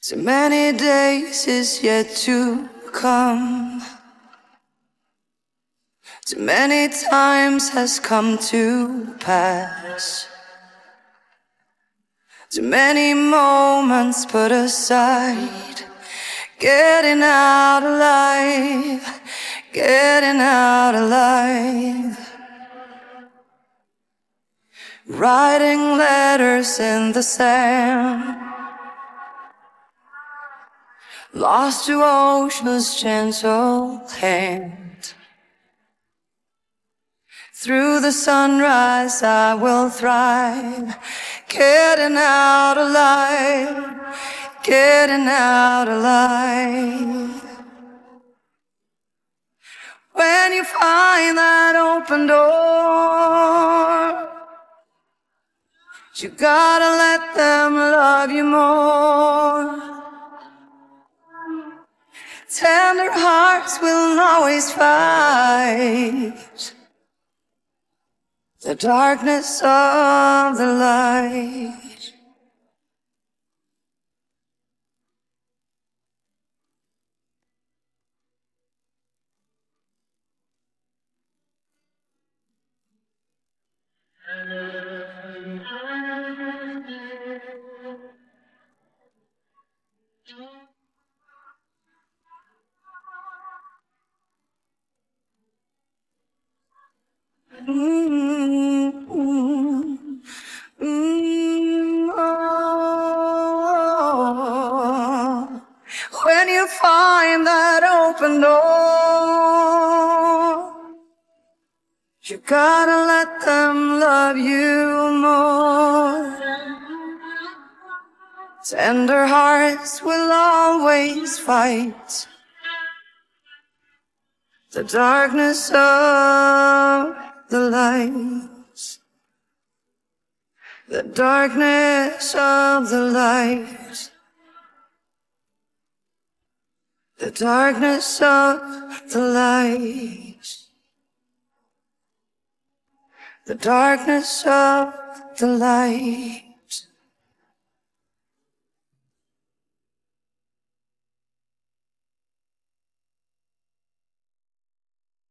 So many days is yet to come. Too many times has come to pass. Too many moments put aside. Getting out alive, getting out alive. Writing letters in the sand, lost to ocean's gentle hand. Through the sunrise I will thrive, getting out alive, getting out alive. When you find that open door, you gotta let them love you more. Tender hearts will always fight the darkness of the light. When you find that open door, you gotta let them love you more. Tender hearts will always fight the darkness of the light, the darkness of the light, the darkness of the light, the darkness of the light.